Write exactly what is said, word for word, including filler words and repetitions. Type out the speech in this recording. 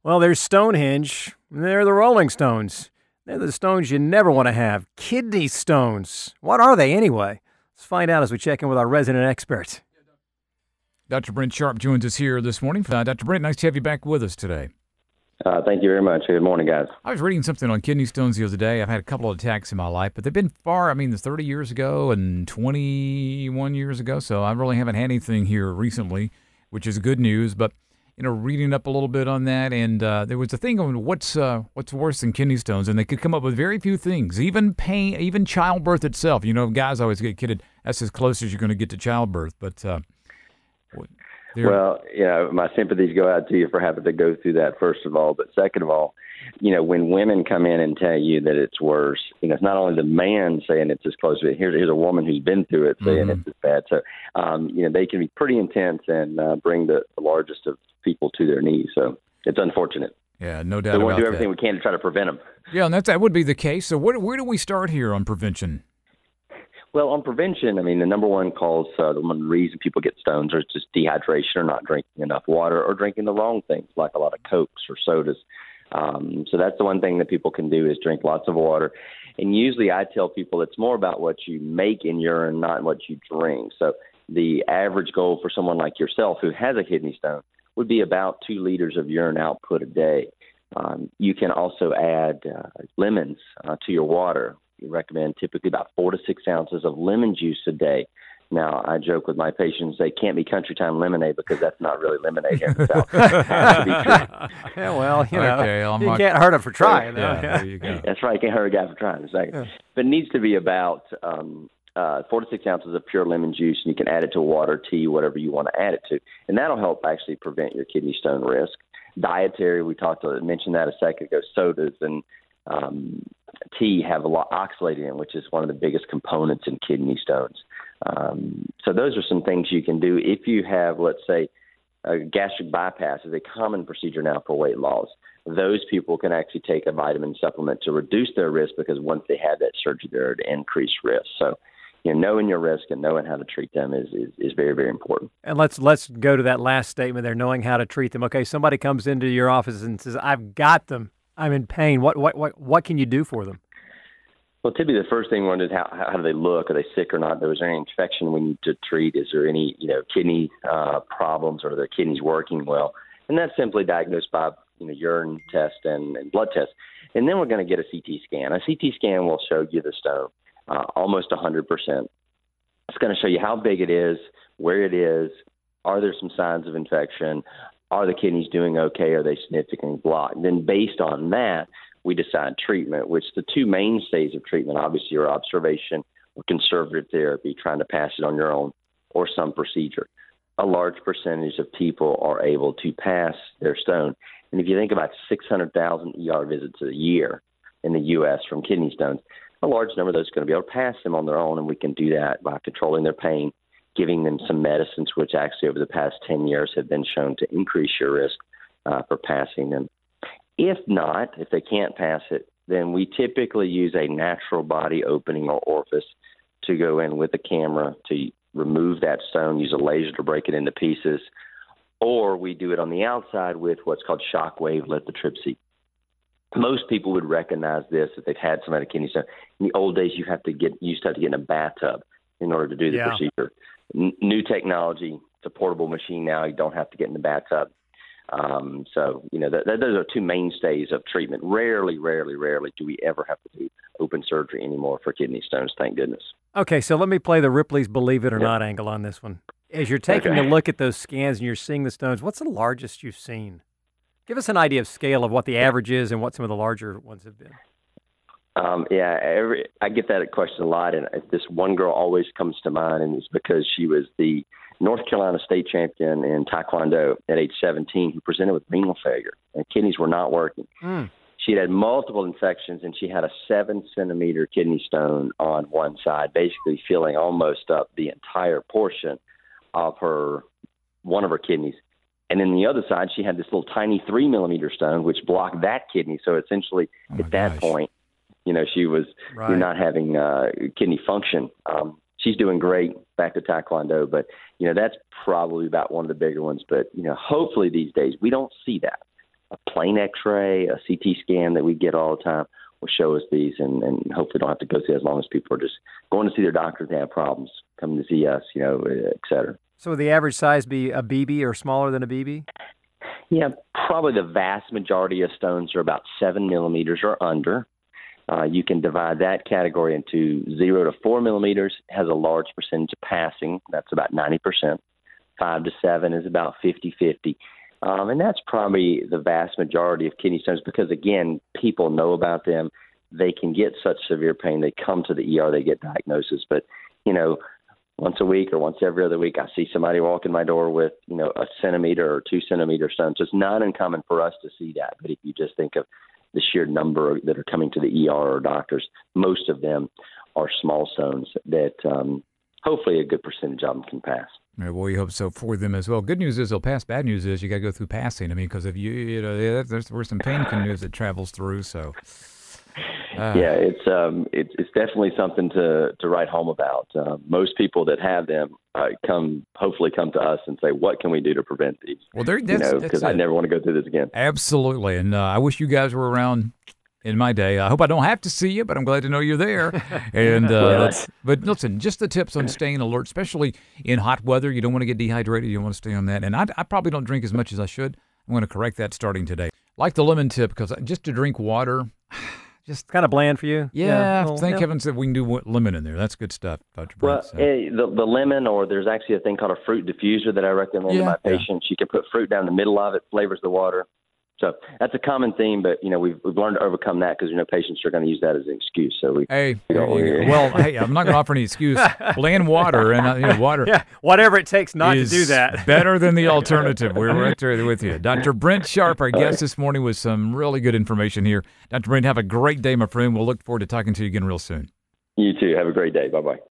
Well, there's Stonehenge. And they're the Rolling Stones. They're the stones you never want to have. Kidney stones. What are they anyway? Let's find out as we check in with our resident expert. Doctor Brent Sharp joins us here this morning. Uh, Doctor Brent, nice to have you back with us today. Uh, thank you very much. Good morning, guys. I was reading something on kidney stones the other day. I've had a couple of attacks in my life, but they've been far, I mean, thirty years ago and twenty-one years ago, so I really haven't had anything here recently, which is good news. But, you know, reading up a little bit on that, and uh, there was a thing on what's uh, what's worse than kidney stones, and they could come up with very few things, even pain, even childbirth itself. You know, guys always get kidded, that's as close as you're going to get to childbirth, but... Uh, Well, you know, my sympathies go out to you for having to go through that, first of all. But second of all, you know, when women come in and tell you that it's worse, you know, it's not only the man saying it's as close, but here's, here's a woman who's been through it saying mm-hmm. it's as bad. So, um, you know, they can be pretty intense and uh, bring the, the largest of people to their knees. So it's unfortunate. Yeah, no doubt so we about want to do everything that. we can to try to prevent them. Yeah, and that's, that would be the case. So where, where do we start here on prevention? Well, on prevention, I mean, the number one cause, uh, the one reason people get stones is just dehydration or not drinking enough water or drinking the wrong things, like a lot of Cokes or sodas. Um, so that's the one thing that people can do is drink lots of water. And usually I tell people it's more about what you make in urine, not what you drink. So the average goal for someone like yourself who has a kidney stone would be about two liters of urine output a day. Um, you can also add uh, lemons uh, to your water. We recommend typically about four to six ounces of lemon juice a day. Now, I joke with my patients, they can't be country time lemonade because that's not really lemonade here in the South. Yeah, well, you know, okay, you not... can't hurt them for trying. Yeah, though. there you go. That's right. You can't hurt a guy for trying. Exactly. Yeah. But it needs to be about um, uh, four to six ounces of pure lemon juice, and you can add it to water, tea, whatever you want to add it to. And that'll help actually prevent your kidney stone risk. Dietary, we talked about, mentioned that a second ago, sodas and um, tea have a lot of oxalate in, which is one of the biggest components in kidney stones. Um, so those are some things you can do if you have, let's say, a gastric bypass is a common procedure now for weight loss. Those people can actually take a vitamin supplement to reduce their risk because once they have that surgery, they're at increased risk. So, you know, knowing your risk and knowing how to treat them is, is, is very, very important. And let's let's go to that last statement there, knowing how to treat them. Okay, somebody comes into your office and says, I've got them. I'm in pain. What what what what can you do for them? Well, typically the first thing we want is how, how do they look? Are they sick or not? Is there any infection we need to treat? Is there any, you know, kidney uh, problems, or are their kidneys working well? And that's simply diagnosed by, you know, urine test and, and blood test. And then we're going to get a C T scan. A C T scan will show you the stone uh, almost one hundred percent. It's going to show you how big it is, where it is, are there some signs of infection, are the kidneys doing okay, are they significantly blocked? And then based on that, we decide treatment, which the two mainstays of treatment obviously are observation or conservative therapy, trying to pass it on your own, or some procedure. A large percentage of people are able to pass their stone. And if you think about six hundred thousand E R visits a year in the U S from kidney stones, a large number of those are going to be able to pass them on their own, and we can do that by controlling their pain, giving them some medicines, which actually over the past ten years have been shown to increase your risk uh, for passing them. If not, if they can't pass it, then we typically use a natural body opening or orifice to go in with a camera to remove that stone, use a laser to break it into pieces, or we do it on the outside with what's called shockwave lithotripsy. Most people would recognize this if they've had some kind of kidney stone. In the old days, you have to get you used to have to get in a bathtub in order to do the yeah. procedure. N- new technology, it's a portable machine now. You don't have to get in the bathtub. Um, so, you know, th- th- those are two mainstays of treatment. Rarely, rarely, rarely do we ever have to do open surgery anymore for kidney stones, thank goodness. Okay, so let me play the Ripley's Believe It or yeah. Not angle on this one. As you're taking okay. a look at those scans and you're seeing the stones, what's the largest you've seen? Give us an idea of scale of what the average is and what some of the larger ones have been. Um, yeah, every, I get that question a lot, and this one girl always comes to mind, and it's because she was the North Carolina state champion in Taekwondo at age seventeen who presented with renal failure, and kidneys were not working. Mm. She had multiple infections, and she had a seven-centimeter kidney stone on one side, basically filling almost up the entire portion of her one of her kidneys. And then the other side, she had this little tiny three-millimeter stone, which blocked that kidney. So essentially, oh at that gosh. point, you know, she was right. you're not having uh, kidney function. Um, she's doing great, back to Taekwondo, but, you know, that's probably about one of the bigger ones. But, you know, hopefully these days we don't see that. a plain X-ray, a C T scan that we get all the time will show us these, and, and hopefully don't have to go through as long as people are just going to see their doctor if they have problems, coming to see us, you know, et cetera. So would the average size be a B B or smaller than a B B? Yeah, probably the vast majority of stones are about seven millimeters or under. Uh, you can divide that category into zero to four millimeters, has a large percentage of passing. That's about ninety percent. Five to seven is about fifty-fifty. Um, and that's probably the vast majority of kidney stones because, again, people know about them. They can get such severe pain. They come to the E R, they get diagnosis. But, you know, once a week or once every other week, I see somebody walk in my door with, you know, a centimeter or two centimeter stones. So it's not uncommon for us to see that. But if you just think of the sheer number that are coming to the E R or doctors, most of them are small stones that um, hopefully a good percentage of them can pass. Yeah, well, we hope so for them as well. Good news is they'll pass. Bad news is you got to go through passing. I mean, because if you, you know, yeah, there's where some pain can news that travels through. So, uh. yeah, it's um, it's it's definitely something to to write home about. Uh, most people that have them uh, come, hopefully, come to us and say, "What can we do to prevent these?" Well, there, that's, you know, that's because I never want to go through this again. Absolutely, and uh, I wish you guys were around in my day. I hope I don't have to see you, but I'm glad to know you're there. And uh, well, that's, but listen, just the tips on staying alert, especially in hot weather. You don't want to get dehydrated. You want to stay on that. And I, I probably don't drink as much as I should. I'm going to correct that starting today. Like the lemon tip, because just to drink water, just kind of bland for you. Yeah, yeah well, thank yeah. heavens that we can do lemon in there. That's good stuff, Doctor Brent. Well, So. eh, the, the lemon, or there's actually a thing called a fruit diffuser that I recommend Yeah, to my yeah. patients. You can put fruit down the middle of it, flavors the water. So that's a common theme, but you know we've we've learned to overcome that because you know patients are going to use that as an excuse. So we Hey, we there don't- you go. Well, hey, I'm not going to offer any excuse. Bland water and uh, you know, water. Yeah, whatever it takes not to is do that. better than the alternative. We're right there with you. Doctor Brent Sharp, our guest this morning, with some really good information here. Doctor Brent, have a great day, my friend. We'll look forward to talking to you again real soon. You too. Have a great day. Bye bye.